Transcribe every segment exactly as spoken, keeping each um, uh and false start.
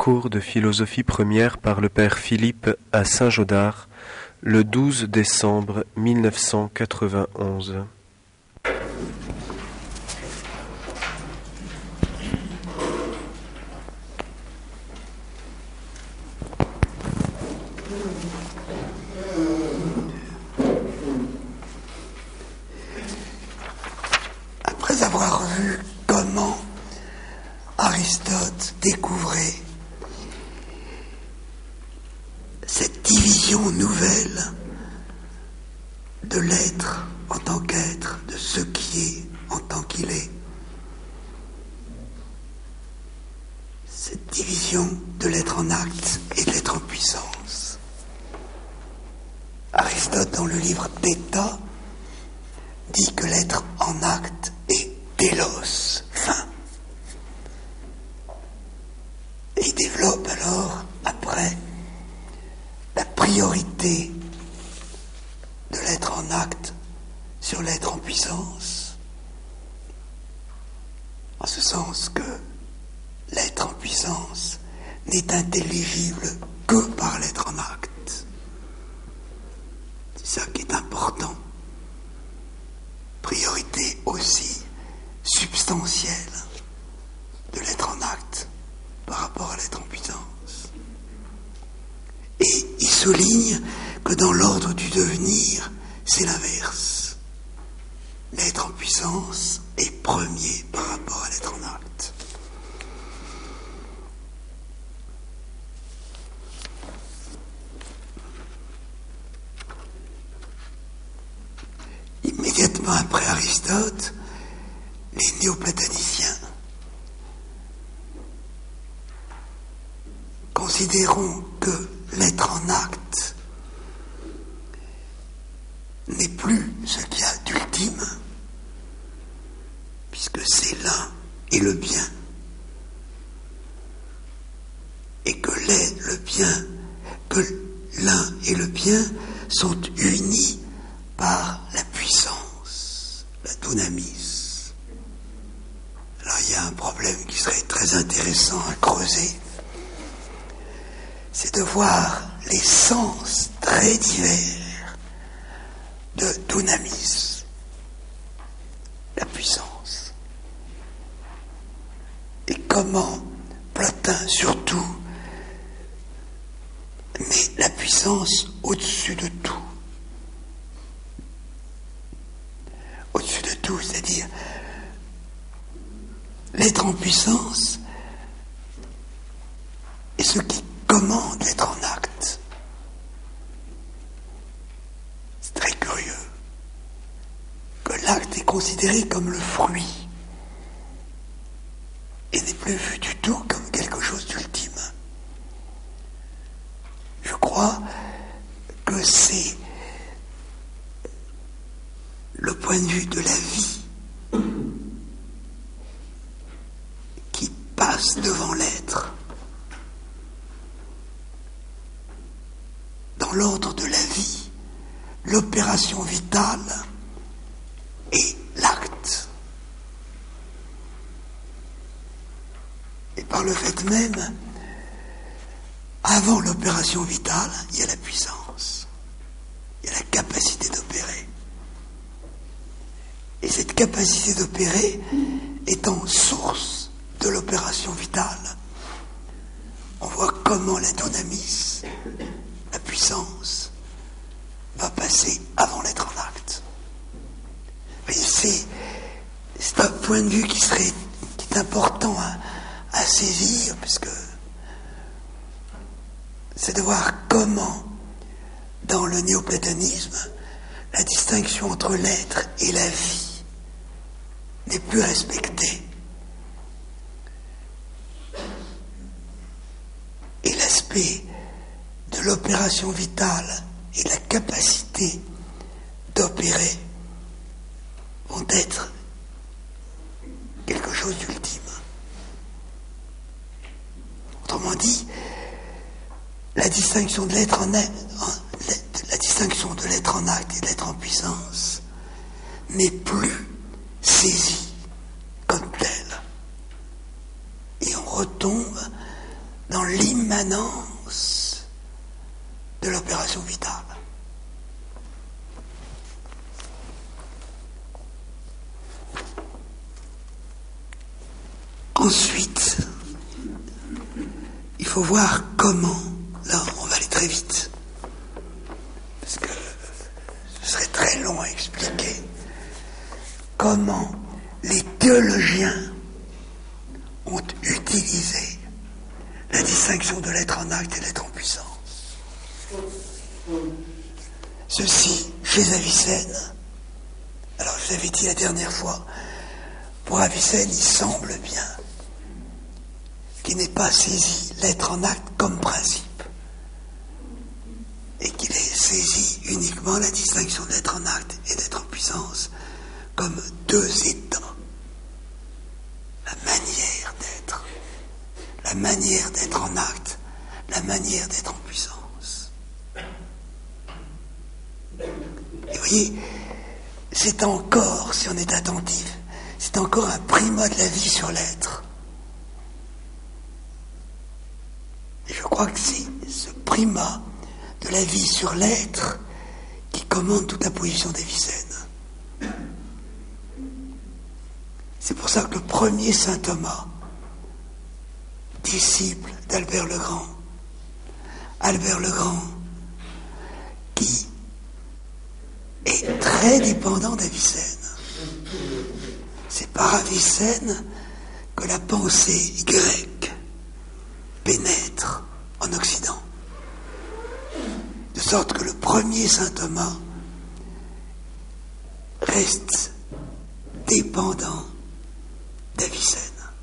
Cours de philosophie première par le père Philippe à Saint-Gaudard, le douze décembre mille neuf cent quatre-vingt-onze. Après avoir vu comment Aristote découvrait cette division nouvelle de l'être en tant qu'être, de ce qui est en tant qu'il est, cette division de l'être en acte et de l'être en puissance. Aristote, dans le livre d'État, dit que l'être en acte est télos, fin. Et il développe alors, après, la priorité de l'être en acte sur l'être en puissance, en ce sens que l'être en puissance n'est intelligible que par l'être en acte. C'est ça qui est important. Priorité aussi substantielle de l'être en acte par rapport à l'être en puissance. Et il souligne que dans l'ordre du devenir, c'est l'inverse. L'être en puissance est premier par rapport à l'être en acte. Immédiatement après Aristote, les néoplatoniciens considérons que l'être en acte n'est plus ce qu'il y a d'ultime, puisque c'est l'un et le bien, et que l'est le bien, que l'un et le bien sont unis par la puissance, la dunamis. Alors il y a un problème qui serait très intéressant à creuser, c'est de voir les sens très divers de dunamis, la puissance. Et comment Plotin surtout met la puissance au-dessus de tout. Au-dessus de tout, c'est-à-dire l'être en puissance est ce qui commande l'être en acte. C'est très curieux que l'acte est considéré comme le fruit et n'est plus vu du tout comme quelque chose d'ultime. Je crois que c'est le point de vue de la vie qui passe devant l'être. Dans l'ordre de la vie, l'opération vitale est l'acte. Et par le fait même, avant l'opération vitale, il y a la puissance, il y a la capacité d'opérer. Et cette capacité d'opérer étant source de l'opération vitale, on voit comment la dunamis, la puissance, va passer avant l'être en acte. Mais c'est, c'est un point de vue qui serait qui est important à, à saisir, puisque c'est de voir comment, dans le néoplatonisme, la distinction entre l'être et la vie n'est plus respectée. Et l'aspect de l'opération vitale et la capacité d'opérer vont être quelque chose d'ultime. Autrement dit, la distinction de l'être en acte, la distinction de l'être en acte et de l'être en puissance n'est plus saisie comme telle. Et on retombe dans l'immanence de l'opération vitale. Ensuite, il faut voir comment, là on va aller très vite, parce que ce serait très long à expliquer, comment les théologiens ont utilisé la distinction de l'être en acte et de l'être en puissance. Ceci, chez Avicenne, alors je vous avais dit la dernière fois, pour Avicenne, il semble bien qu'il n'ait pas saisi l'être en acte comme principe, et qu'il ait saisi uniquement la distinction de l'être en acte et d'être en puissance comme deux états. La manière d'être, la manière d'être en acte, la manière d'être en puissance. Et vous voyez, c'est encore, si on est attentif, c'est encore un primat de la vie sur l'être. Et je crois que c'est ce primat de la vie sur l'être qui commande toute la position d'Avicenne. C'est pour ça que le premier saint Thomas, disciple d'Albert le Grand, Albert le Grand, qui est très dépendant d'Avicenne. C'est par Avicenne que la pensée grecque pénètre en Occident. De sorte que le premier saint Thomas reste dépendant d'Avicenne.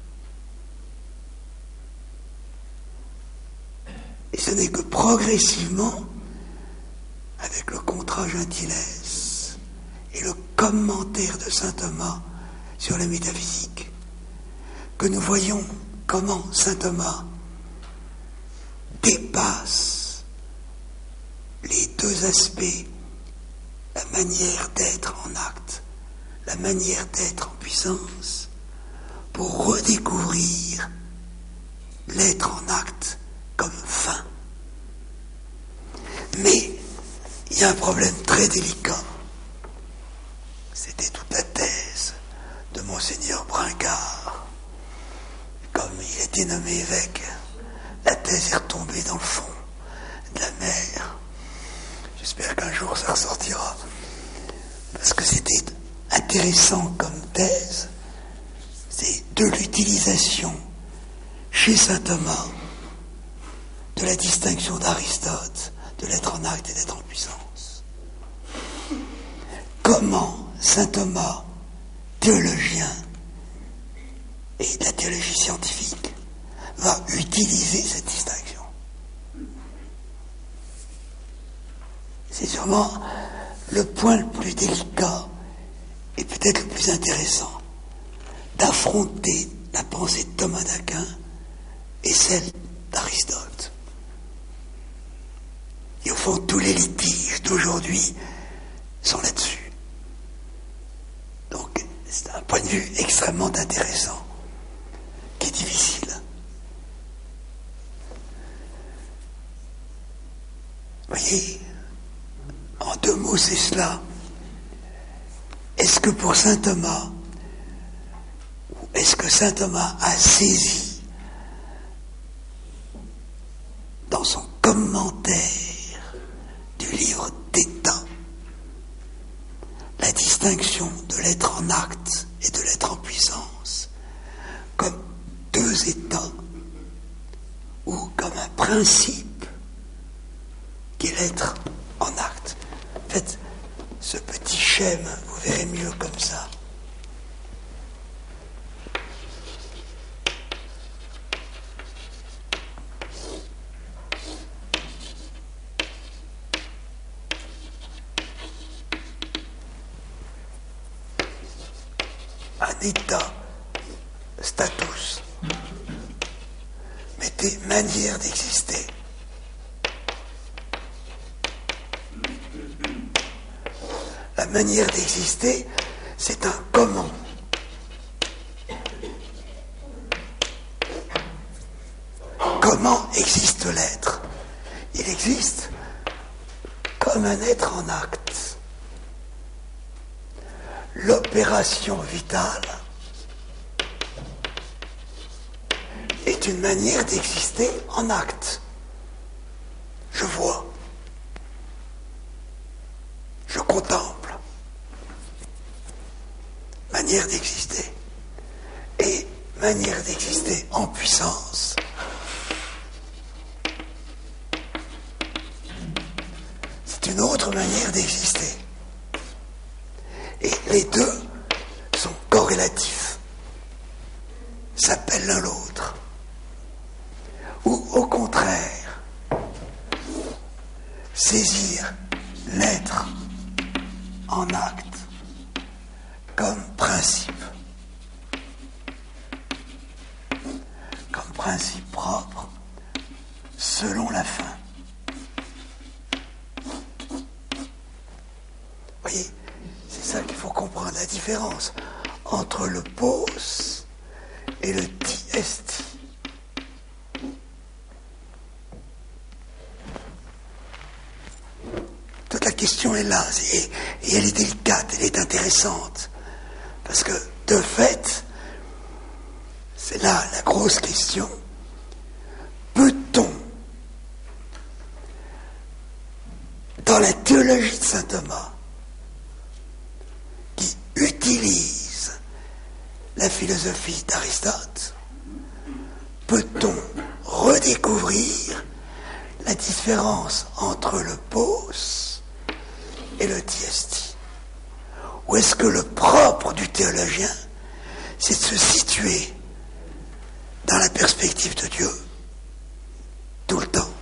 Et ce n'est que progressivement, avec le Contra Gentiles et le commentaire de saint Thomas sur la métaphysique, que nous voyons comment saint Thomas dépasse les deux aspects, la manière d'être en acte, la manière d'être en puissance, pour redécouvrir l'être en acte comme fin. Mais il y a un problème très délicat. C'était toute la thèse de Monseigneur Brincard. Comme il était nommé évêque, la thèse est retombée dans le fond de la mer. J'espère qu'un jour ça ressortira. Parce que c'était intéressant comme thèse. C'est de l'utilisation chez saint Thomas de la distinction d'Aristote de l'être en acte et d'être en puissance. Comment saint Thomas, théologien et de la théologie scientifique, va utiliser cette distinction. C'est sûrement le point le plus délicat et peut-être le plus intéressant d'affronter la pensée de Thomas d'Aquin et celle d'Aristote. Et au fond, tous les litiges d'aujourd'hui sont là-dessus. Donc, c'est un point de vue extrêmement intéressant, qui est difficile. Vous voyez, en deux mots, c'est cela. Est-ce que pour saint Thomas, ou est-ce que saint Thomas a saisi dans son commentaire du livre d'État la distinction de l'être en acte et de l'être en puissance comme deux états ou comme un principe qui est l'être en acte? Faites ce petit schème, vous verrez mieux comme ça. Un état, status. Mettez manière d'exister. La manière d'exister, c'est un comment. comment existe l'être? Il existe comme un être en acte. L'opération vitale est une manière d'exister en acte. Je vois, je contemple, manière d'exister, et manière d'exister en puissance. C'est une autre manière d'exister. Et les deux sont corrélatifs, s'appellent l'un l'autre. Ou au contraire, saisir l'être en acte comme principe, comme principe propre, selon la fin. Vous voyez, c'est ça qu'il faut comprendre, la différence entre le pos et le diesti. Toute la question est là, et, et elle est délicate, elle est intéressante, parce que, de fait, c'est là la grosse question, peut-on, dans la théologie de saint Thomas, qui utilise la philosophie d'Aristote, peut-on redécouvrir la différence entre le pos et le diesti? Ou est-ce que le propre du théologien, c'est de se situer dans la perspective de Dieu tout le temps?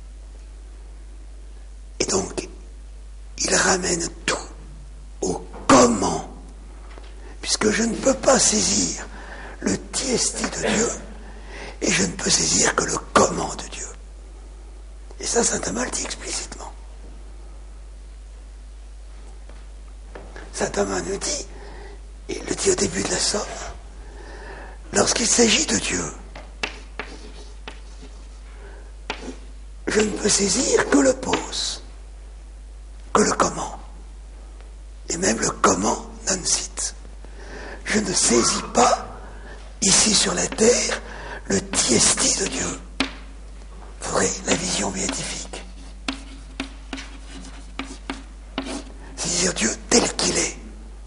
Et donc, il ramène tout au comment, puisque je ne peux pas saisir le diesti de Dieu, et je ne peux saisir que le comment de Dieu. Et ça, saint Thomas le dit explicitement. Saint Thomas nous dit, il le dit au début de la Somme, lorsqu'il s'agit de Dieu, je ne peux saisir que le pos, que le comment, et même le comment non sit. Je ne saisis pas, ici sur la terre, le diesti de Dieu. Il faudrait la vision béatifique. C'est-à-dire Dieu tel qu'il est.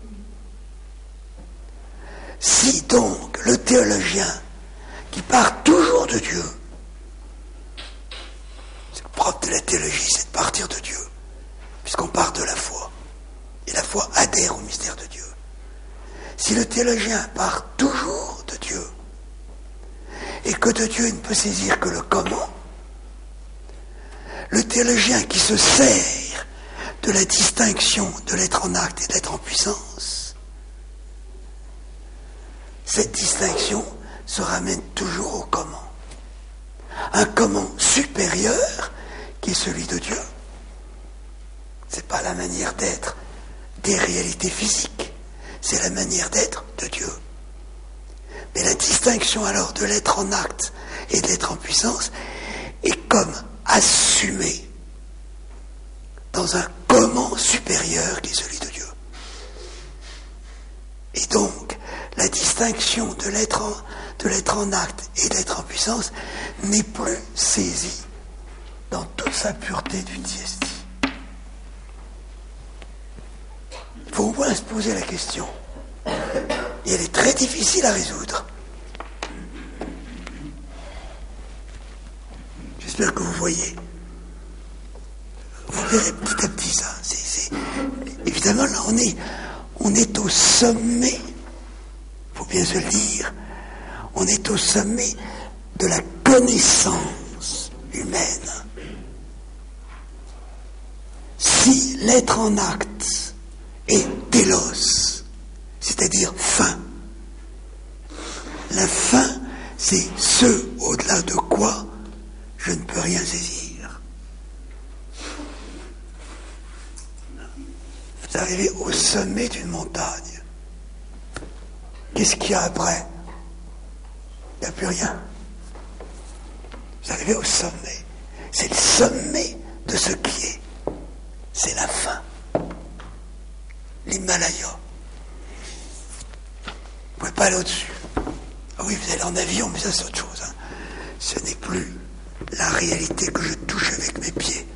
Si donc le théologien qui part toujours de Dieu, c'est le propre de la théologie, c'est de partir de Dieu, puisqu'on part de la foi, et la foi adhère au mystère de Dieu. Si le théologien part toujours de Dieu, et que de Dieu il ne peut saisir que le comment, le théologien qui se sert de la distinction de l'être en acte et de l'être en puissance, cette distinction se ramène toujours au comment. Un comment supérieur qui est celui de Dieu. Ce n'est pas la manière d'être des réalités physiques, c'est la manière d'être de Dieu. Mais la distinction alors de l'être en acte et de l'être en puissance est comme assumée dans un comment supérieur qui est celui de Dieu. Et donc, la distinction de l'être en, de l'être en acte et de l'être en puissance n'est plus saisie dans toute sa pureté du diesti. Il faut au moins se poser la question. Et elle est très difficile à résoudre. J'espère que vous voyez. Vous verrez petit à petit ça. C'est, c'est... Évidemment, là, on est, on est au sommet, il faut bien se le dire, on est au sommet de la connaissance humaine. Si l'être en acte est télos, c'est-à-dire fin, la fin, c'est ce au-delà de quoi je ne peux rien saisir. Vous arrivez au sommet d'une montagne. Qu'est-ce qu'il y a après? Il n'y a plus rien. Vous arrivé au sommet. C'est le sommet de ce qui est. C'est la fin. L'Himalaya. Vous ne pouvez pas aller au-dessus. Ah oui, vous allez en avion, mais ça c'est autre chose. Hein. Ce n'est plus la réalité que je touche avec mes pieds.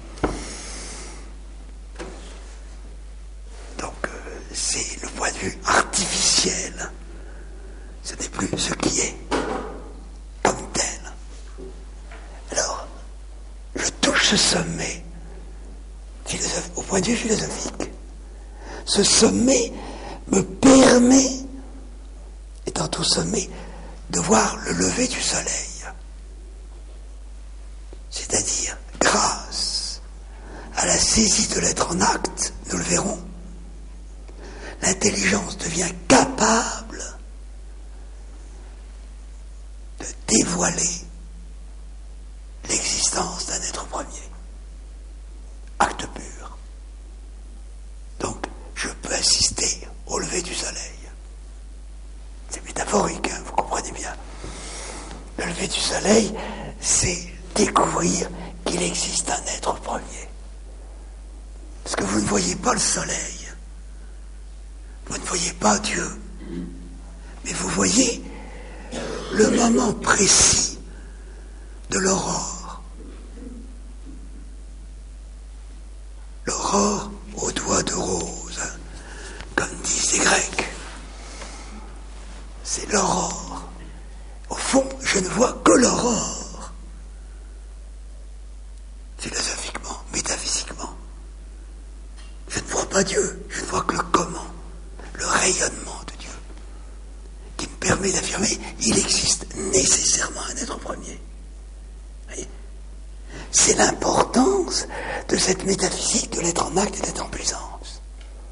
Donc, euh, c'est le point de vue artificiel. Ce n'est plus ce qui est comme tel. Alors, je touche ce sommet philosoph- au point de vue philosophique. Ce sommet me permet, étant au sommet, de voir le lever du soleil. C'est-à-dire, grâce à la saisie de l'être en acte, nous le verrons, l'intelligence devient capable de dévoiler l'existence d'un être premier. Acte pur. Donc, je peux assister au lever du soleil. C'est métaphorique, hein, vous comprenez bien. Le lever du soleil, c'est découvrir qu'il existe un être premier. Parce que vous ne voyez pas le soleil. Vous ne voyez pas Dieu. Mais vous voyez le moment précis de l'aurore. L'aurore aux doigts de rose, hein, comme disent les Grecs. C'est l'aurore. Au fond, je ne vois que l'aurore. Philosophiquement, métaphysiquement. Je ne vois pas Dieu, je ne vois que le comment, le rayonnement de Dieu, qui me permet d'affirmer qu'il existe nécessairement un être premier. Voyez, c'est l'importance de cette métaphysique de l'être en acte et d'être en puissance,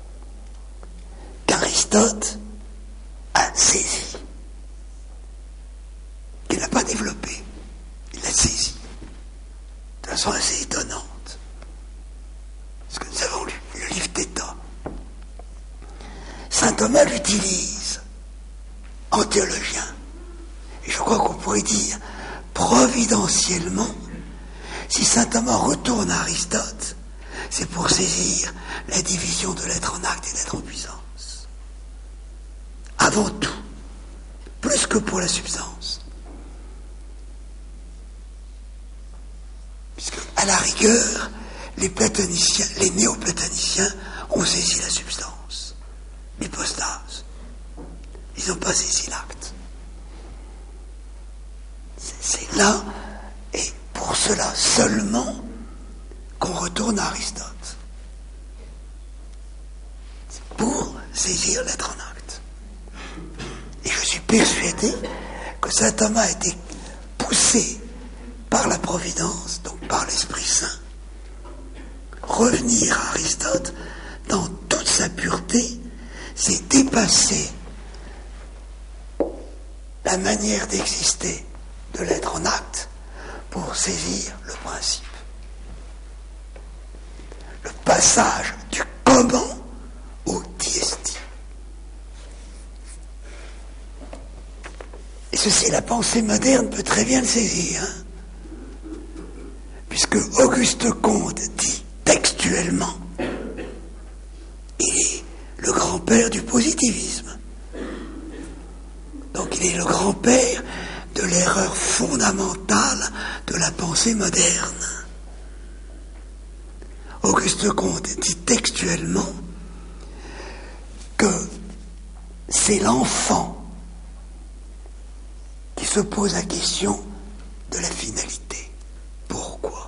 qu'Aristote a saisi, qu'il n'a pas développé, il l'a saisi de façon assez étonnante. Parce que nous avons lu le livre d'État. Saint Thomas l'utilise en théologien. Et je crois qu'on pourrait dire providentiellement, si saint Thomas retourne à Aristote, c'est pour saisir la division de l'être en acte et d'être en puissance. Avant tout, plus que pour la substance. Puisque, à la rigueur, les platoniciens, les néo-platoniciens ont saisi la substance, l'hypostase. Ils n'ont pas saisi l'acte. C'est, c'est là, et pour cela seulement, qu'on retourne à Aristote. C'est pour saisir l'être en acte. Et je suis persuadé que saint Thomas a été poussé par la providence, donc par l'Esprit Saint, revenir à Aristote dans toute sa pureté, c'est dépasser la manière d'exister de l'être en acte pour saisir le principe. Le passage du comment au diesti. Et ceci, la pensée moderne peut très bien le saisir, hein, puisque Auguste Comte dit textuellement, il est le grand-père du positivisme. Donc il est le grand-père de l'erreur fondamentale de la pensée moderne. Auguste Comte dit textuellement que c'est l'enfant qui se pose la question de la finalité. Pourquoi ?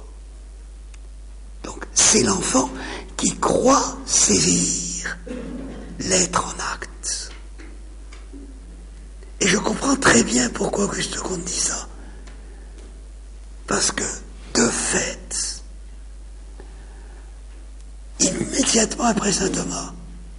Donc c'est l'enfant qui croit saisir l'être en acte. Et je comprends très bien pourquoi Auguste Comte dit ça. Parce que, de fait, immédiatement après saint Thomas,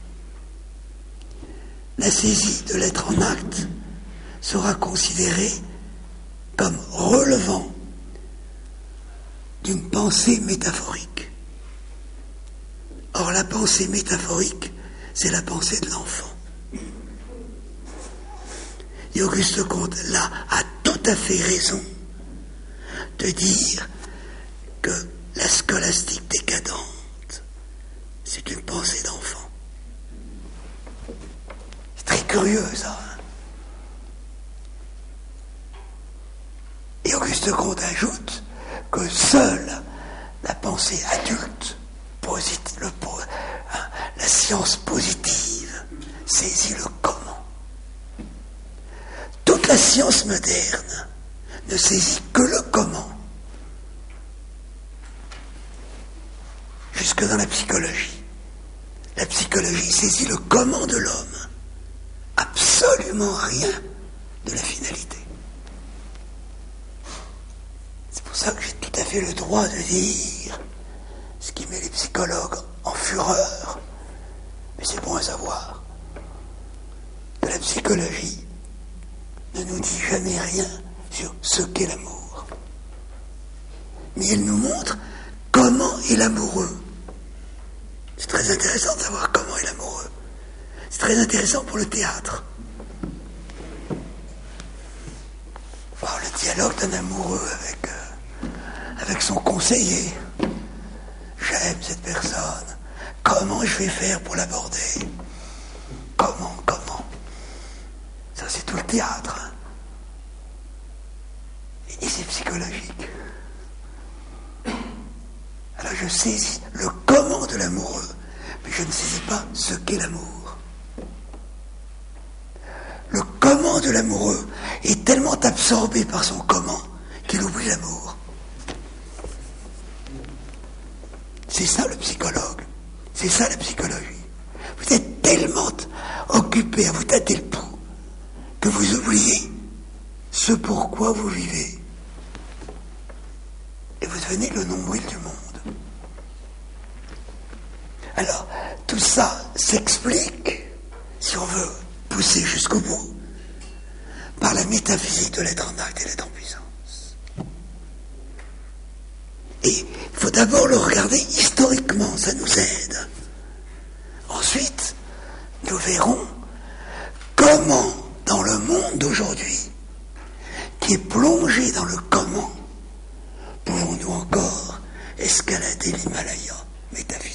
la saisie de l'être en acte sera considérée comme relevant d'une pensée métaphorique. Or, la pensée métaphorique, c'est la pensée de l'enfant. Et Auguste Comte, là, a tout à fait raison de dire que la scolastique décadente, c'est une pensée d'enfant. C'est très curieux, ça. Hein. Et Auguste Comte ajoute que seule la pensée adulte, posit- le, hein, la science positive, saisit le comment. Toute la science moderne ne saisit que le comment. Jusque dans la psychologie. La psychologie saisit le comment de l'homme. Absolument rien de la finalité. C'est pour ça que j'ai tout à fait le droit de dire ce qui met les psychologues en fureur. Mais c'est bon à savoir que la psychologie ne nous dit jamais rien sur ce qu'est l'amour. Mais elle nous montre comment est l'amoureux. C'est très intéressant de savoir comment est l'amoureux. C'est très intéressant pour le théâtre. Voir le dialogue d'un amoureux avec, euh, avec son conseiller. J'aime cette personne. Comment je vais faire pour l'aborder? Comment, comment? Ça, c'est tout le théâtre. Hein. Et, et c'est psychologique. Alors je saisis le comment de l'amoureux, mais je ne saisis pas ce qu'est l'amour. Le comment de l'amoureux est tellement absorbé par son comment qu'il oublie l'amour. C'est ça le psychologue. C'est ça la psychologie. Vous êtes tellement occupé à vous tâter le pouls que vous oubliez ce pourquoi vous vivez. Et vous devenez le nombril du monde. Alors, tout ça s'explique, si on veut pousser jusqu'au bout, par la métaphysique de l'être en acte et l'être en puissance. Et il faut d'abord le regarder historiquement, ça nous aide. Ensuite, nous verrons comment, dans le monde d'aujourd'hui, qui est plongé dans le comment, pouvons-nous encore escalader l'Himalaya métaphysique.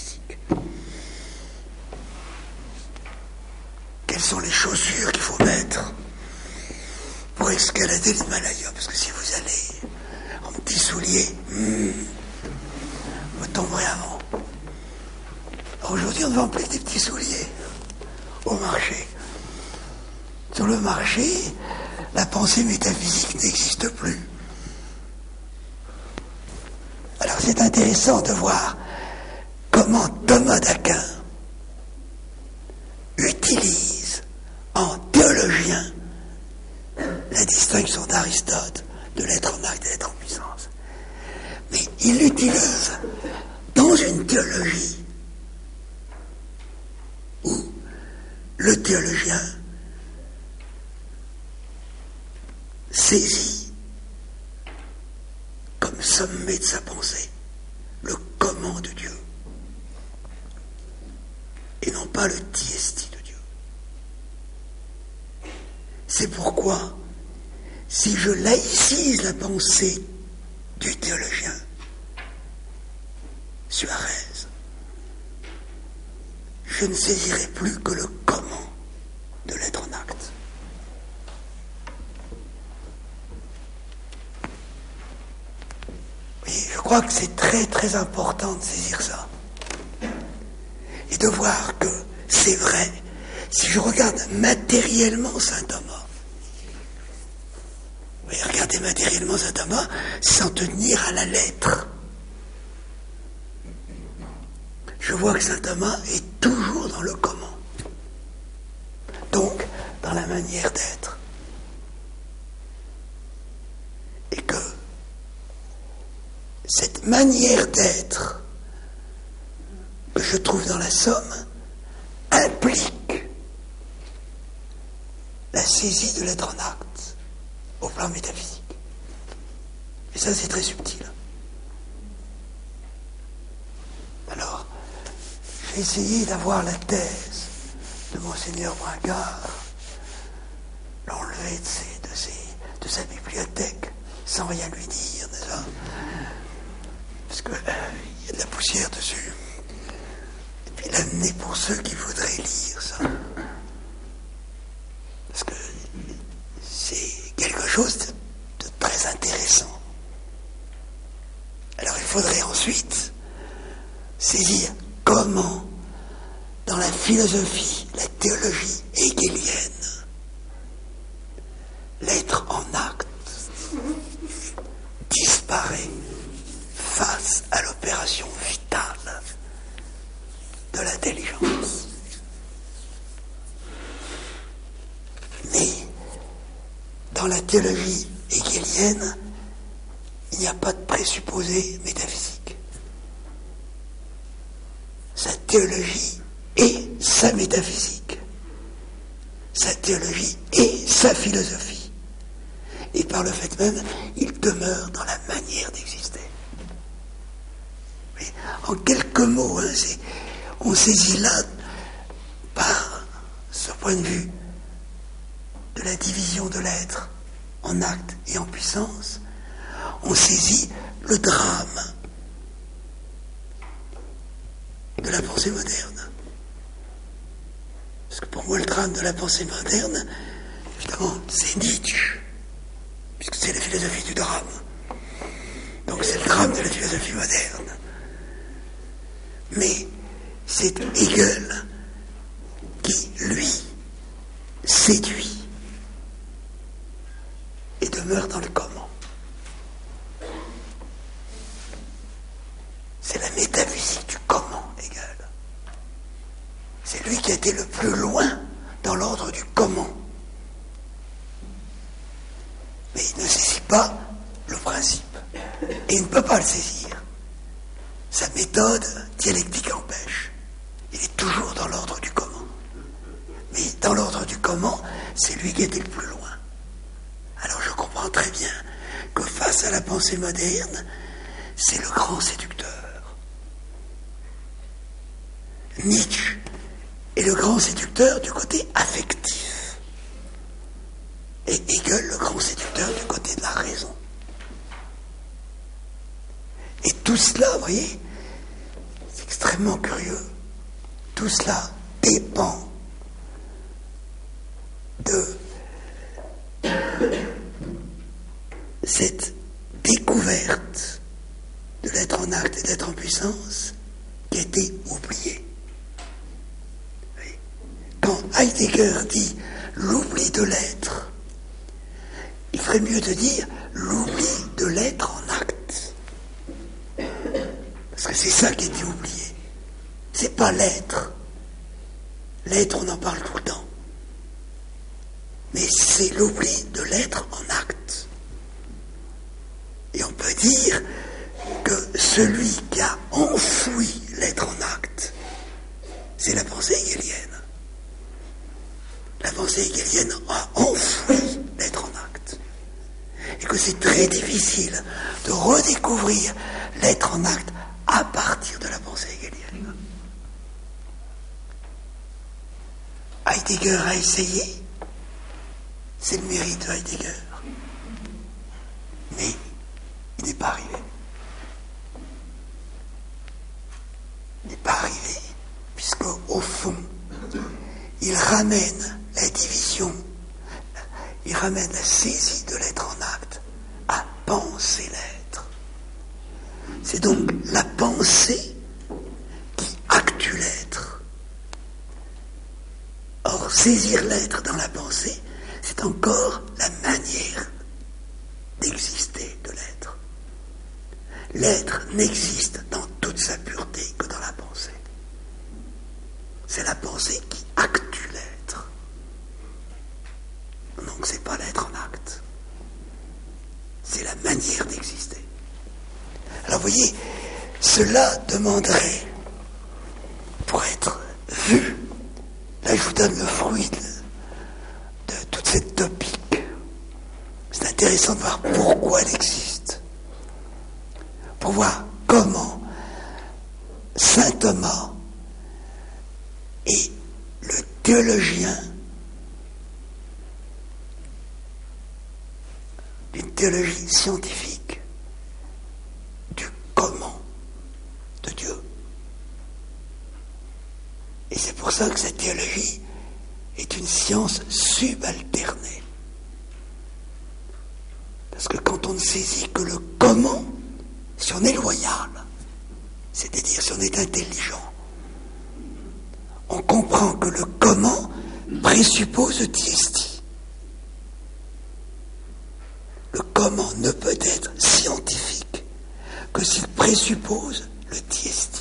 Quelles sont les chaussures qu'il faut mettre pour escalader l'Himalaya? Parce que si vous allez en petits souliers, hmm, vous tomberez avant. Alors aujourd'hui, on ne vend plus des petits souliers au marché. Sur le marché, la pensée métaphysique n'existe plus. Alors c'est intéressant de voir comment Thomas d'Aquin utilise en théologien la distinction d'Aristote de l'être en acte et l'être en puissance. Mais il l'utilise dans une théologie où le théologien saisit comme sommet de sa pensée le comment de Dieu et non pas le tiesti de Dieu. C'est pourquoi, si je laïcise la pensée du théologien Suarez, je ne saisirai plus que le comment de l'être en acte. Oui, je crois que c'est très très important de saisir ça. Et de voir que c'est vrai. Si je regarde matériellement saint Thomas, oui, regardez matériellement saint Thomas sans tenir à la lettre. Je vois que saint Thomas est toujours dans le comment. Donc, dans la manière d'être. Et que cette manière d'être que je trouve dans la Somme implique la saisie de l'être en acte au plan métaphysique. Et ça, c'est très subtil. Alors, j'ai essayé d'avoir la thèse de Monseigneur Bringard, l'enlever de, ses, de, ses, de sa bibliothèque sans rien lui dire, n'est-ce pas? Parce qu'il euh, y a de la poussière dessus. Et puis l'amener pour ceux qui voudraient lire ça. Parce que c'est quelque chose de, de très intéressant. Alors il faudrait ensuite saisir comment, dans la philosophie, la théologie hégélienne, l'être en acte disparaît face à l'opération vitale de l'intelligence. Mais dans la théologie hégélienne, il n'y a pas de présupposé métaphysique. Sa théologie est sa métaphysique. Sa théologie est sa philosophie. Et par le fait même, il demeure dans la manière d'exister. Mais en quelques mots, hein, c'est, on saisit là, par ce point de vue de la division de l'être en acte et en puissance, on saisit le drame de la pensée moderne. Parce que pour moi, le drame de la pensée moderne, évidemment, c'est Nietzsche, puisque c'est la philosophie du drame. Donc c'est le drame de la philosophie moderne. Mais c'est Hegel qui, lui, séduit et demeure dans le comment. C'est la métaphysique du comment, Hegel. C'est lui qui a été le plus loin dans l'ordre du comment. Mais il ne saisit pas le principe. Et il ne peut pas le saisir. Sa méthode dialectique empêche. Il est toujours dans l'ordre du comment. Mais dans l'ordre du comment, c'est lui qui a été le plus loin. Alors je comprends très bien que face à la pensée moderne, c'est le grand séducteur. Nietzsche est le grand séducteur du côté affectif. Et Hegel, le grand séducteur du côté de la raison. Et tout cela, vous voyez, c'est extrêmement curieux. Tout cela dépend de cette découverte de l'être en acte et d'être en puissance qui a été oubliée. Quand Heidegger dit l'oubli de l'être, il ferait mieux de dire l'oubli de l'être en acte. Parce que c'est ça qui a été oublié. C'est pas l'être. L'être, on en parle tout le temps. Mais c'est l'oubli de l'être en acte. Et on peut dire que celui qui a enfoui l'être en acte, c'est la pensée hegélienne. La pensée hegélienne a enfoui l'être en acte. Et que c'est très difficile de redécouvrir l'être en acte à partir de la pensée hegélienne. Heidegger a essayé, c'est le mérite de Heidegger, mais il n'est pas arrivé. Il n'est pas arrivé, puisque au fond, il ramène la division, il ramène la saisie de l'être en acte à penser l'être. C'est donc la pensée qui actue l'être. Or, saisir l'être dans la pensée, c'est encore la manière d'exister de l'être. L'être n'existe dans toute sa pureté que dans la pensée. C'est la pensée qui actue l'être. Donc c'est pas l'être en acte. C'est la manière d'exister. Alors vous voyez, cela demanderait, pour être vu, là je vous donne le fruit de, de toute cette topique. C'est intéressant de voir pourquoi elle existe. Pour voir comment saint Thomas est le théologien d'une théologie scientifique du comment de Dieu. Et c'est pour ça que cette théologie est une science subalternée. Parce que quand on ne saisit que le comment, si on est loyal, c'est-à-dire si on est intelligent, on comprend que le comment présuppose le tiesti. Le comment ne peut être scientifique que s'il présuppose le tiesti.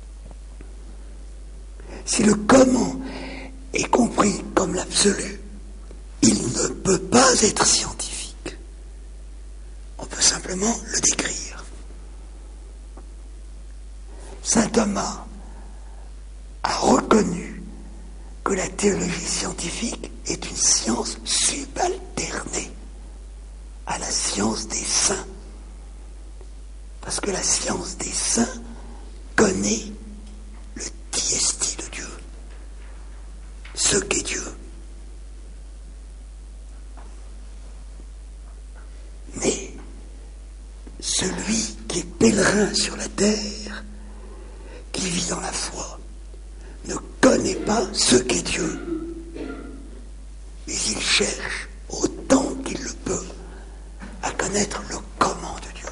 Si le comment est compris comme l'absolu, il ne peut pas être scientifique. On peut simplement le décrire. Saint Thomas a reconnu que la théologie scientifique est une science subalternée à la science des saints. Parce que la science des saints connaît le tiesti de Dieu, ce qu'est Dieu. Mais celui qui est pèlerin sur la terre, qui vit dans la foi, ne connaît pas ce qu'est Dieu. Mais il cherche autant qu'il le peut à connaître le comment de Dieu.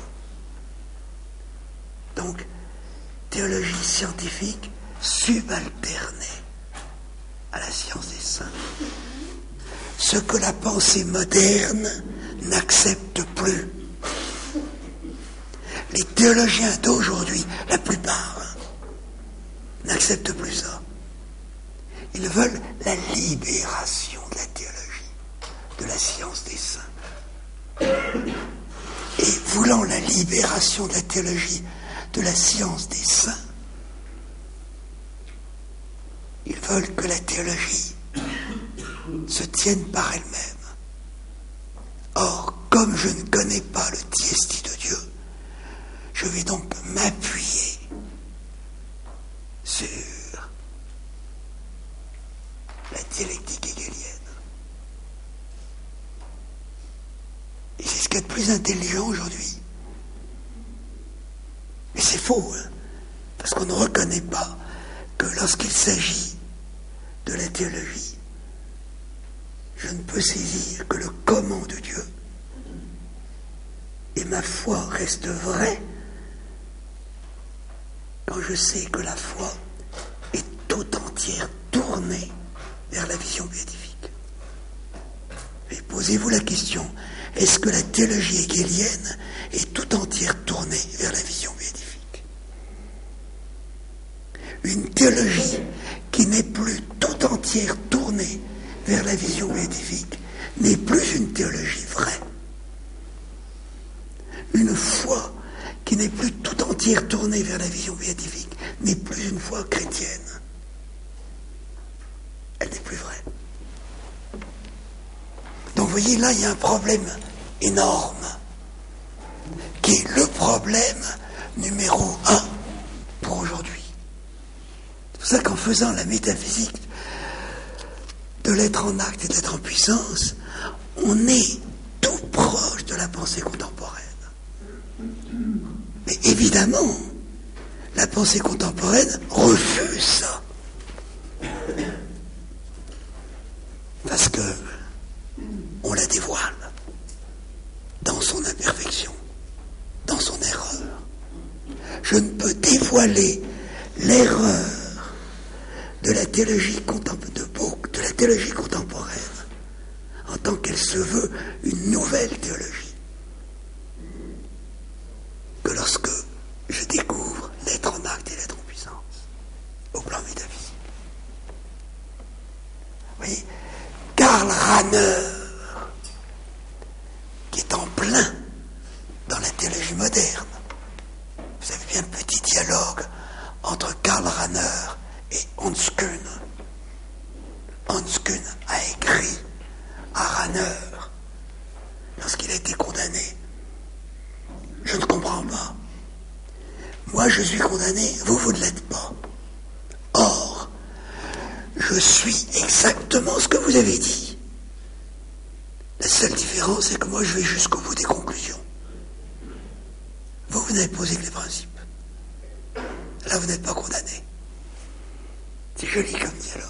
Donc, théologie scientifique subalternée à la science des saints. Ce que la pensée moderne n'accepte plus. Les théologiens d'aujourd'hui, la plupart, hein, n'acceptent plus ça. Ils veulent la libération de la théologie, de la science des saints. Et voulant la libération de la théologie, de la science des saints, ils veulent que la théologie se tienne par elle-même. Or, comme je ne connais pas le tiesti de Dieu, je vais donc m'appuyer sur la dialectique hégélienne. Et c'est ce qu'il y a de plus intelligent aujourd'hui. Mais c'est faux, hein, parce qu'on ne reconnaît pas que lorsqu'il s'agit de la théologie, je ne peux saisir que le comment de Dieu. Et ma foi reste vraie quand je sais que la foi est tout entière tournée vers la vision béatifique. Et posez-vous la question, est-ce que la théologie hégélienne est tout entière tournée vers la vision béatifique? Une théologie qui n'est plus tout entière tournée vers la vision béatifique n'est plus une théologie vraie. Une foi qui n'est plus tout entière tournée vers la vision béatifique n'est plus une foi chrétienne. Elle n'est plus vraie. Donc vous voyez, là, il y a un problème énorme, qui est le problème numéro un pour aujourd'hui. C'est pour ça qu'en faisant la métaphysique de l'être en acte et de l'être en puissance, on est tout proche de la pensée contemporaine. Mais évidemment, la pensée contemporaine refuse ça. Parce que on la dévoile dans son imperfection, dans son erreur. Je ne peux dévoiler l'erreur de la théologie contemporaine, de, de la théologie contemporaine en tant qu'elle se veut une nouvelle théologie, que lorsque je découvre l'être en acte et l'être en puissance au plan métaphysique. Vous voyez, Karl Rahner, qui est en plein dans la théologie moderne, vous avez bien le petit dialogue entre Karl Rahner et Hans Kuhn. Hans Kuhn a écrit à Rahner, lorsqu'il a été condamné, je ne comprends pas. Moi, je suis condamné, vous, vous ne l'êtes pas. Or, je suis exactement ce que vous avez dit. La seule différence, c'est que moi, je vais jusqu'au bout des conclusions. n'avez posé que les principes. Là, vous n'êtes pas condamné. C'est joli comme dialogue.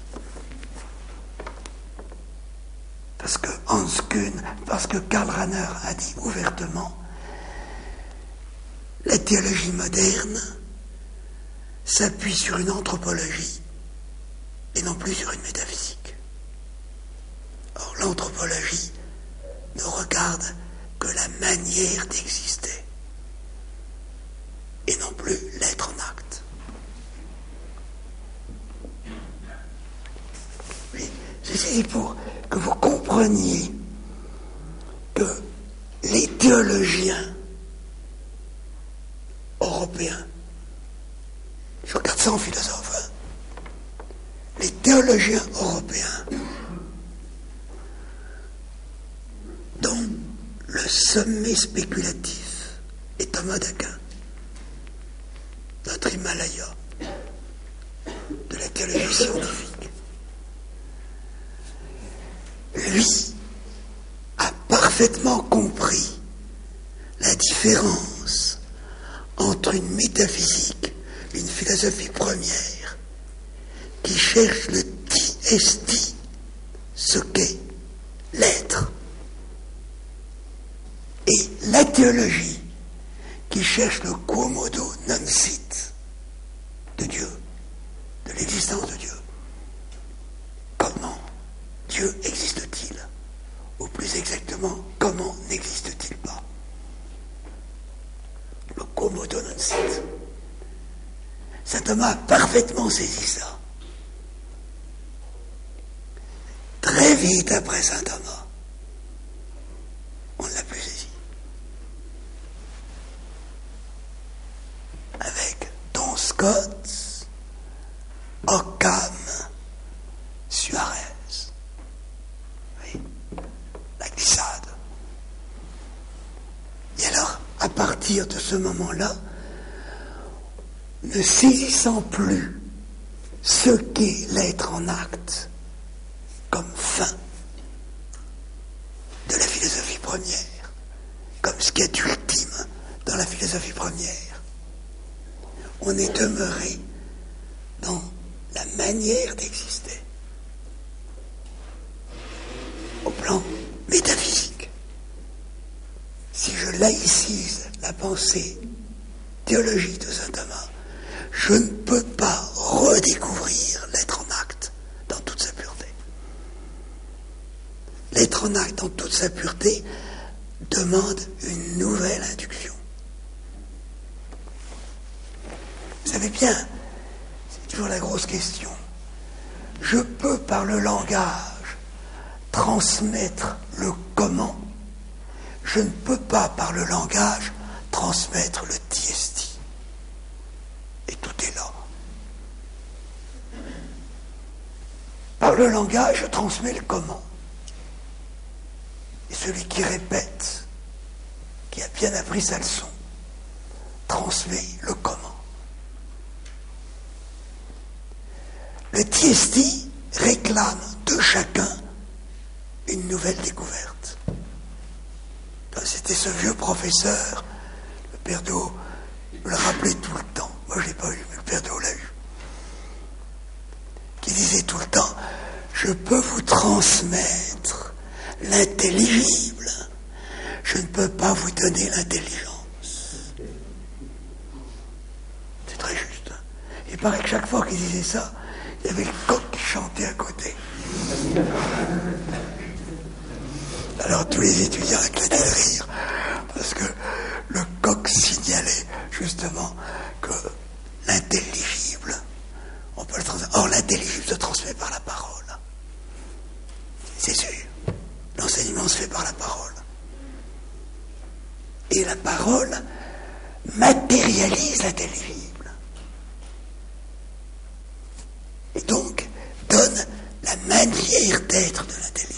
Parce que Hans Kuhn, parce que Karl Rahner a dit ouvertement, la théologie moderne s'appuie sur une anthropologie et non plus sur une métaphysique. Or, l'anthropologie ne regarde que la manière d'exister et non plus l'être en acte. Oui, ceci est pour que vous compreniez que les théologiens européens, je regarde ça en philosophe, hein, les théologiens européens dont le sommet spéculatif est Thomas d'Aquin, notre Himalaya de la théologie scientifique, lui a parfaitement compris la différence entre une métaphysique, une philosophie première, qui cherche le ti esti, ce qu'est l'être, et la théologie, qui cherche le quomodo non sit de Dieu, de l'existence de Dieu. Comment Dieu existe-t-il? Ou plus exactement, comment n'existe-t-il pas? Le quomodo non sit. Saint Thomas a parfaitement saisi ça. Très vite après Saint Thomas, on ne l'a plus saisi. Avec Don Scott, Occam, Suarez. Oui, la glissade. Et alors, à partir de ce moment-là, ne saisissant plus ce qu'est l'être en acte comme fin de la philosophie première, comme ce qui est ultime dans la philosophie première, on est demeuré dans la manière d'exister au plan métaphysique. Si je laïcise la pensée théologique de saint Thomas, je ne peux pas redécouvrir l'être en acte dans toute sa pureté. L'être en acte dans toute sa pureté demande une nouvelle induction. Vous savez bien, c'est toujours la grosse question. Je peux par le langage transmettre le comment. Je ne peux pas par le langage transmettre le tiesti. Et tout est là. Par le langage, je transmets le comment. Et celui qui répète, qui a bien appris sa leçon, transmet le comment. Le tiesti réclame de chacun une nouvelle découverte. C'était ce vieux professeur, le père d'O, me le rappelait tout le temps. Moi, je ne l'ai pas eu, mais le père d'O l'a eu. Qui disait tout le temps, je peux vous transmettre l'intelligible, je ne peux pas vous donner l'intelligence. C'est très juste. Hein. Il paraît que chaque fois qu'il disait ça, il y avait le coq qui chantait à côté. Alors tous les étudiants éclataient de rire, parce que le coq signalait justement que l'intelligible, on peut le transmettre. Or, l'intelligible se transmet par la parole. C'est sûr. L'enseignement se fait par la parole. Et la parole matérialise l'intelligible. Et donc, donne la manière d'être de l'intelligible.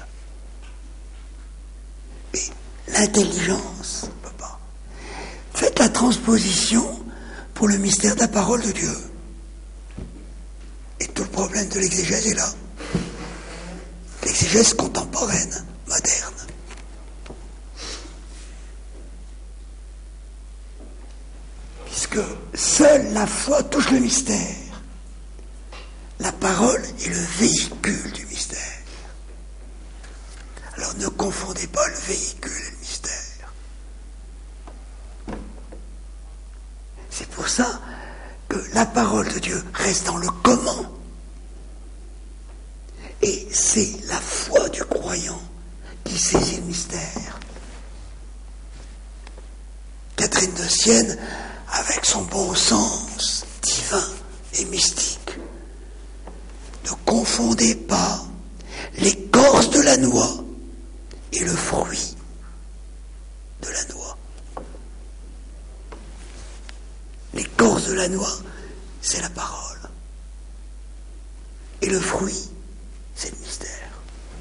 Mais l'intelligence ne peut pas. Faites la transposition pour le mystère de la parole de Dieu. Et tout le problème de l'exégèse est là. L'exégèse contemporaine, moderne. puisque seule la foi touche le mystère. La parole est le véhicule du mystère. Alors ne confondez pas le véhicule et le mystère. C'est pour ça que la parole de Dieu reste dans le comment. Et c'est la foi du croyant qui saisit le mystère. Catherine de Sienne, avec son bon sens divin et mystique, ne confondez pas l'écorce de la noix et le fruit de la noix. L'écorce de la noix, c'est la parole. Et le fruit, c'est le mystère.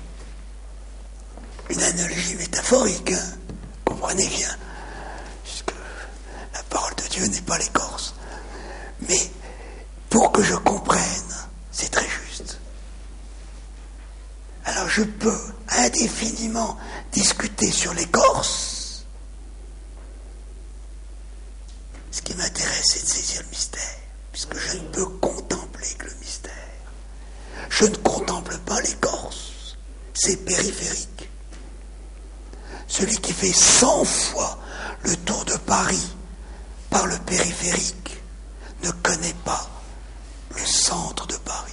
Une analogie métaphorique, hein, comprenez bien, puisque la parole de Dieu n'est pas l'écorce. Mais pour que je comprenne, c'est très juste. Alors je peux indéfiniment discuter sur l'écorce. Ce qui m'intéresse, c'est de saisir le mystère, puisque je ne peux contempler que le mystère. Je ne contemple pas l'écorce, c'est périphérique. Celui qui fait cent fois le tour de Paris par le périphérique ne connaît pas le centre de Paris.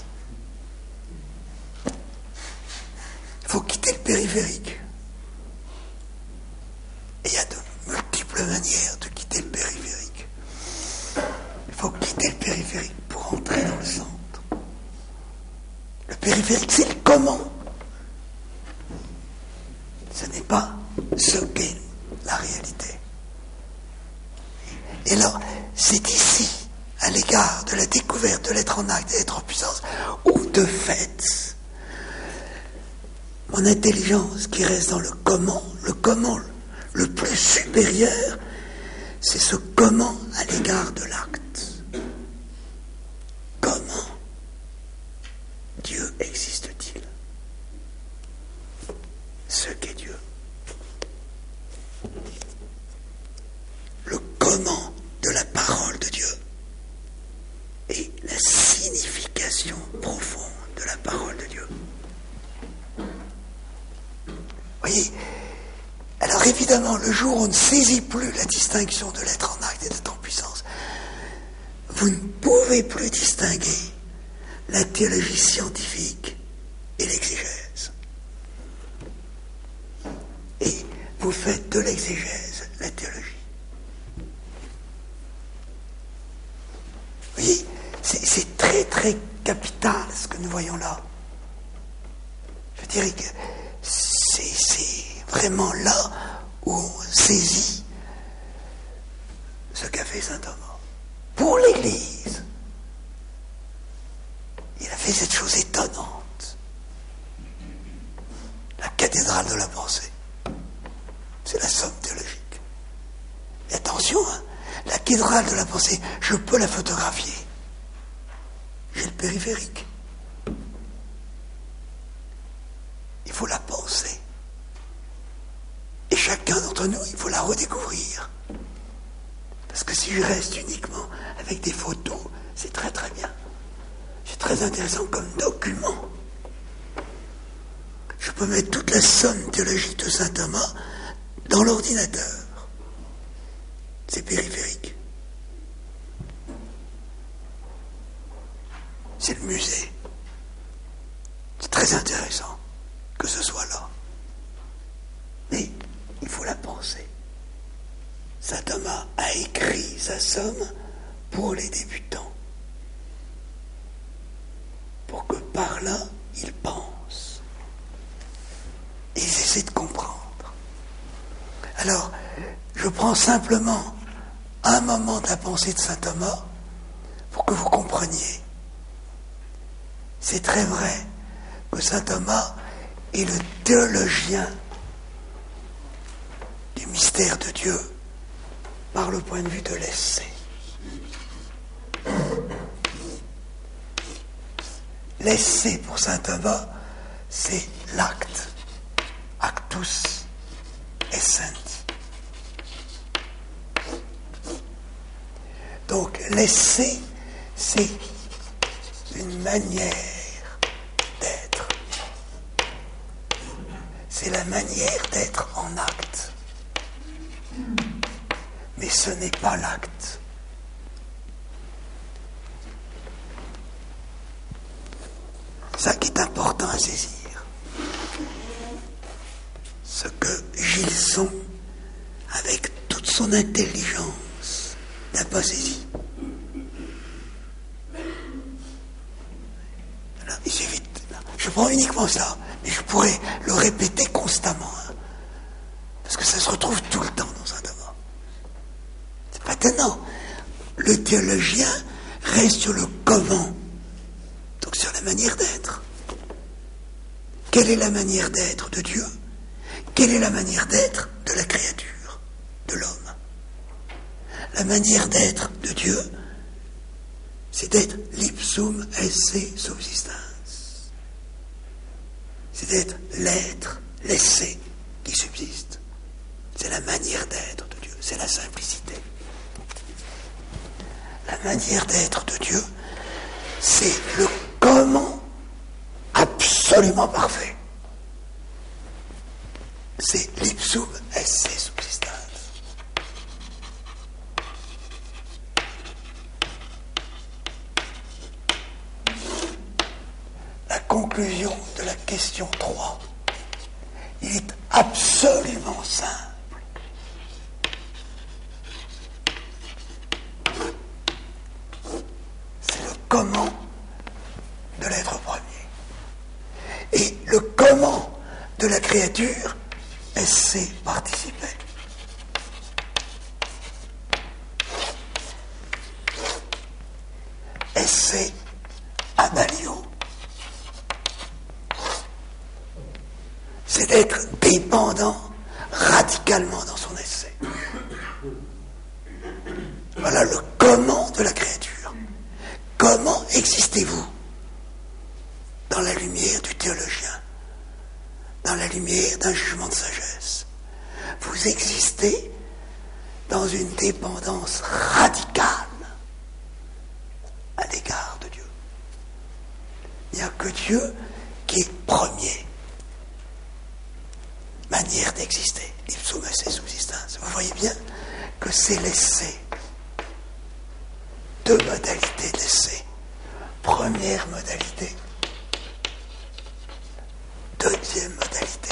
Il faut quitter le périphérique. Et il y a de multiples manières de quitter le périphérique. Il faut quitter le périphérique pour entrer dans le centre. Le périphérique, c'est le comment. Ce n'est pas ce qu'est la réalité. Et alors, c'est ici, à l'égard de la découverte de l'être en acte et l'être en puissance, où de fait, mon intelligence qui reste dans le comment, le comment le plus supérieur, c'est ce comment à l'égard de l'acte. Comment Dieu existe-t-il? Ce qu'est Dieu. Le comment de la parole de Dieu et la signification profonde de la parole de Dieu. Voyez, alors évidemment, le jour où on ne saisit plus la distinction de l'être en acte et de l'être en puissance, vous ne pouvez plus distinguer la théologie scientifique et l'exégèse. Et vous faites de l'exégèse la théologie. Vous voyez, c'est, c'est très très capital ce que nous voyons là. Je dirais que c'est, c'est vraiment là où on saisit ce qu'a fait saint Thomas. Pour l'Église, il a fait cette chose étonnante. La cathédrale de la pensée. C'est la somme théologique. Et attention, hein, la cathédrale de la pensée, je peux la photographier. J'ai le périphérique. Il faut la penser. Et chacun d'entre nous, il faut la redécouvrir. Parce que si je reste uniquement avec des photos, c'est très très bien. C'est très intéressant comme document. Je peux mettre toute la somme théologique de saint Thomas dans l'ordinateur. C'est périphérique. C'est le musée. C'est très intéressant que ce soit là. Mais il faut la penser. Saint Thomas a écrit sa somme pour les débutants. Pour que par là, ils pensent. Et ils essaient de comprendre. Alors, je prends simplement un moment de la pensée de saint Thomas pour que vous compreniez. C'est très vrai que saint Thomas est le théologien du mystère de Dieu par le point de vue de l'essai. L'essai pour saint Thomas, c'est l'acte. Actus essendi. Donc l'essai, c'est une manière d'être. C'est la manière d'être en acte. Mais ce n'est pas l'acte. Ça qui est important à saisir. Ce que Gilson, avec toute son intelligence, n'a pas saisi. Alors, il suffit de... Je prends uniquement ça, mais je pourrais le répéter constamment. Hein, parce que ça se retrouve tout le temps dans un domaine. C'est pas étonnant. Le théologien reste sur le comment, donc sur la manière d'être. Quelle est la manière d'être de Dieu? Quelle est la manière d'être de la créature, de l'homme? La manière d'être de Dieu, c'est d'être l'ipsum esse subsistens. C'est d'être l'être, l'essai qui subsiste. C'est la manière d'être de Dieu, c'est la simplicité. La manière d'être de Dieu, c'est le comment absolument parfait. C'est l'ipsum esse subsistens. La conclusion de la question trois, il est absolument simple. C'est le comment de l'être premier. Et le comment de la créature, esse participer. Esse abalio. C'est d'être dépendant radicalement dans son essai. Voilà le comment de la créature. Comment existez-vous dans la lumière du théologien, dans la lumière d'un jugement de sagesse? Vous existez dans une dépendance radicale à l'égard de Dieu. Il n'y a que Dieu qui est premier. Manière d'exister, l'ipsum esse subsistens. Vous voyez bien que c'est l'essai. Deux modalités d'essai. Première modalité. Deuxième modalité.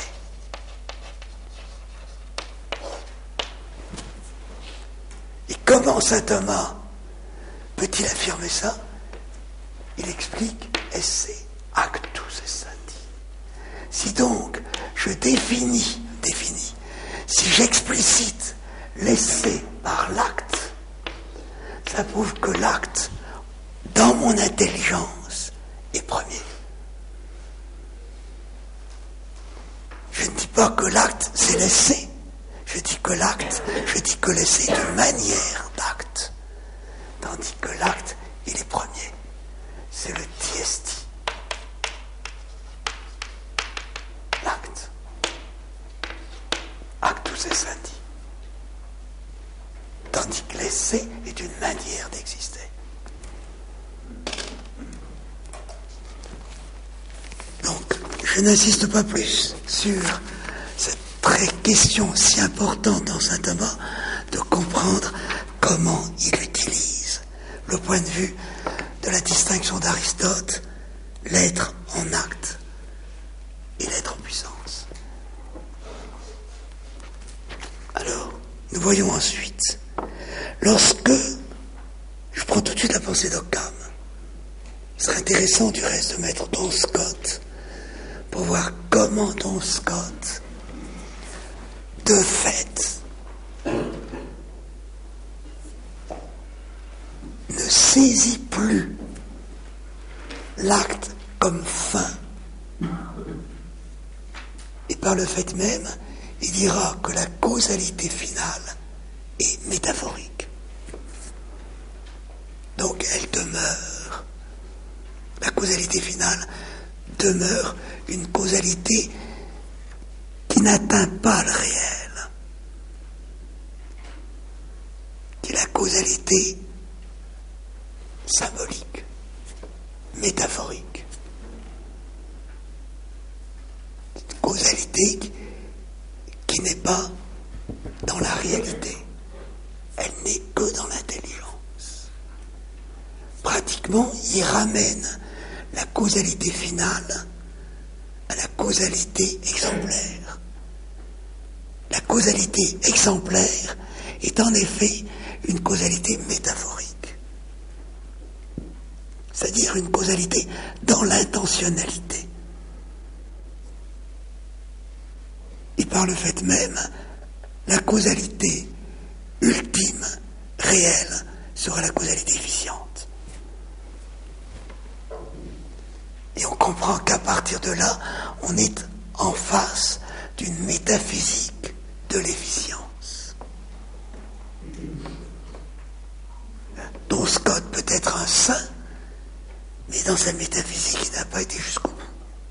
Et comment saint Thomas peut-il affirmer ça? Il explique esse actus essendi. Si donc je définis, définis, si j'explicite l'essai par l'acte, ça prouve que l'acte, dans mon intelligence, est premier. Je ne dis pas que l'acte, c'est l'essai. Je dis que l'acte, je dis que l'essai est une manière d'acte. Tandis que l'acte, il est premier. C'est le tiesti. L'acte. Actus essendi. Tandis que l'essai est une manière d'exister. Donc, je n'insiste pas plus sur cette très question si importante dans saint Thomas de comprendre comment il utilise le point de vue de la distinction d'Aristote, l'être en acte et l'être en puissance. Alors, nous voyons ensuite, lorsque, je prends tout de suite la pensée d'Occam, il serait intéressant du reste de mettre Don Scott pour voir comment Don Scott, de fait, ne saisit plus l'acte comme fin. Et par le fait même, il dira que la causalité finale est métaphorique. Donc elle demeure. La causalité finale demeure une causalité qui n'atteint pas le réel, qui est la causalité symbolique, métaphorique. Une causalité qui, qui n'est pas dans la réalité. Elle n'est que dans l'intelligence. Pratiquement, il ramène la causalité finale à la causalité exemplaire. La causalité exemplaire est en effet une causalité métaphorique, c'est-à-dire une causalité dans l'intentionnalité. Et par le fait même, la causalité ultime, réelle, sera la causalité efficiente. Et on comprend qu'à partir de là, on est en face d'une métaphysique de l'efficience. Dont Scott peut être un saint, mais dans sa métaphysique, il n'a pas été jusqu'au bout.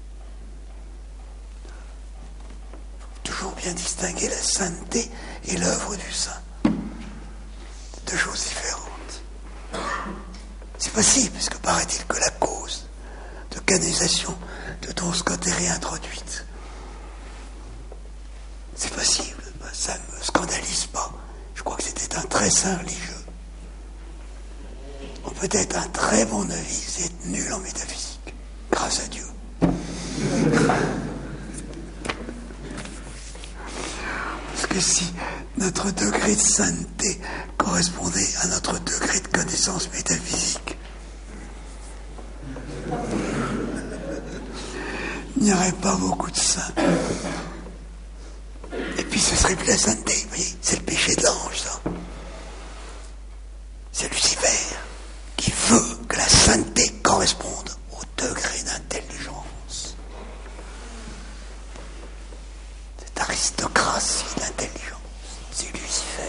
Toujours bien distinguer la sainteté et l'œuvre du saint. Deux choses différentes. C'est possible, puisque paraît-il que la cause de canonisation de Don Scott est réintroduite. C'est possible, ça ne me scandalise pas. Je crois que c'était un très saint religieux. On peut être un très bon novice et être nul en métaphysique, grâce à Dieu. Parce que si notre degré de sainteté correspondait à notre degré de connaissance métaphysique, il n'y aurait pas beaucoup de saints. Et puis ce serait plus la sainteté, vous voyez, c'est le péché de l'ange, ça. C'est Lucifer qui veut que la sainteté corresponde au degré d'intelligence. Cette aristocratie d'intelligence, c'est Lucifer.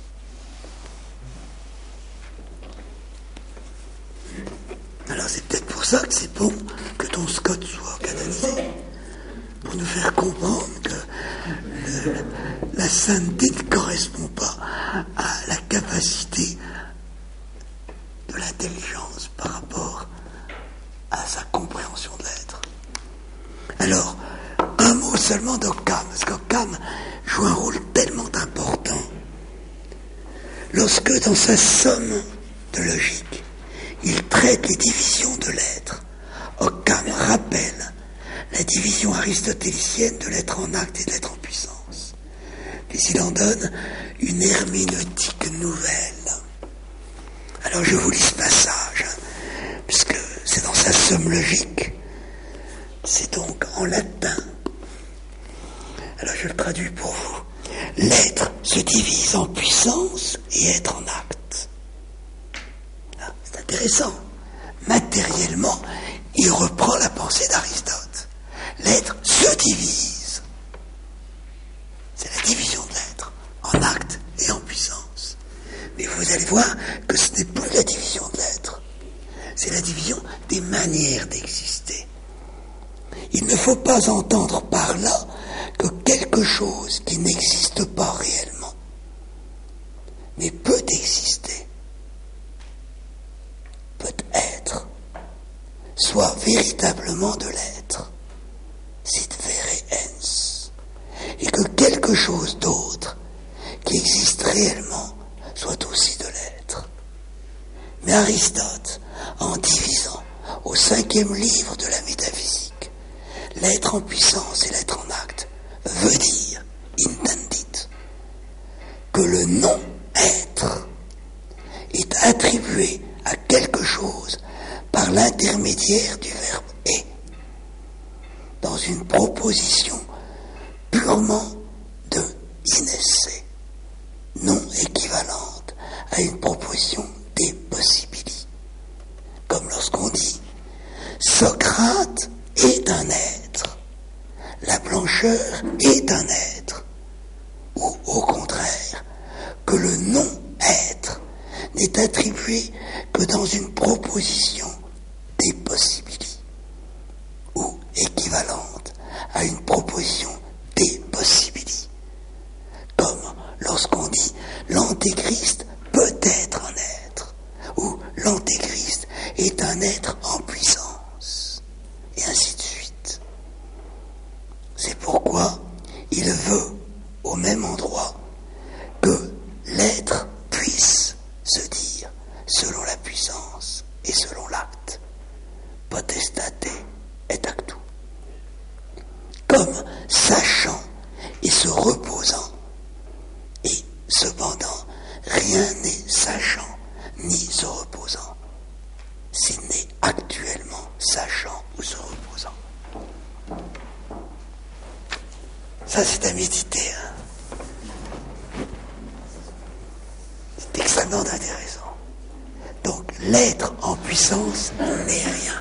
Alors c'est peut-être pour ça que c'est bon que Don Scott soit canonisé, pour nous faire comprendre que le, la sainteté ne correspond pas à la capacité de l'intelligence par rapport à sa compréhension de l'être. Alors, un mot seulement d'Occam, parce qu'Occam joue un rôle tellement important. Lorsque, dans sa somme de logique, il traite les divisions de l'être, Occam rappelle la division aristotélicienne de l'être en acte et de l'être en puissance. Puis il en donne une herméneutique nouvelle. Alors je vous lis ce passage, hein, puisque c'est dans sa somme logique. C'est donc en latin. Alors je le traduis pour vous. L'être se divise en puissance et être en acte. Ah, c'est intéressant. Matériellement, il reprend la pensée d'Aristote. L'être se divise. C'est la division de l'être en acte et en puissance. Mais vous allez voir que ce n'est plus la division de l'être. C'est la division des manières d'exister. Il ne faut pas entendre par là que quelque chose qui n'existe pas réellement, mais peut exister, peut être, soit véritablement de l'être, sit vere ens, et que quelque chose d'autre qui existe réellement soit aussi de l'être. Mais Aristote, en divisant au cinquième livre de la métaphysique, l'être en puissance et l'être en acte, veut dire, intendit, que le non-être est attribué à quelque chose par l'intermédiaire du verbe « est », dans une proposition purement de inesse, non équivalente à une proposition des possibili. Comme lorsqu'on dit « Socrate est un être, la blancheur est un être », ou au contraire, que le non-être n'est attribué que dans une proposition des possibili, ou équivalente à une proposition des possibili. Comme lorsqu'on dit l'antéchrist peut être un être, ou l'antéchrist est un être en puissance, et ainsi de suite. C'est pourquoi il veut, au même endroit, que l'être puisse se dire selon la puissance et selon l'acte. Potestate et actu. Comme sachant et se reposant. Et cependant, rien n'est sachant ni se reposant s'il n'est actuellement sachant ou se reposant. Ça, c'est à méditer. Hein. C'est extrêmement intéressant. Donc, l'être en puissance n'est rien.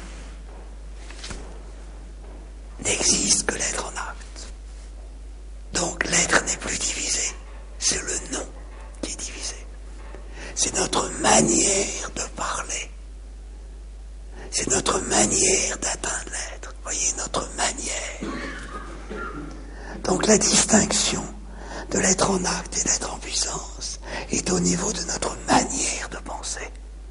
N'existe que l'être en acte. Donc, l'être n'est plus divisé. C'est le non qui est divisé. C'est notre manière de parler. C'est notre manière d'atteindre l'être. Vous voyez, notre manière. Donc la distinction de l'être en acte et de l'être en puissance est au niveau de notre manière de penser.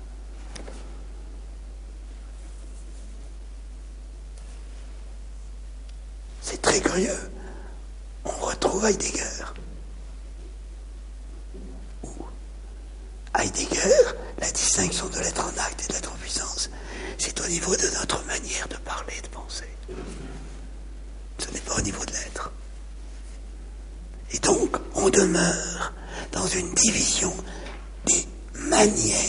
C'est très curieux. On retrouve Heidegger. Où Heidegger, la distinction de l'être en acte et de l'être en puissance, c'est au niveau de notre manière de parler et de penser. Ce n'est pas au niveau de l'être. Et donc, on demeure dans une division des manières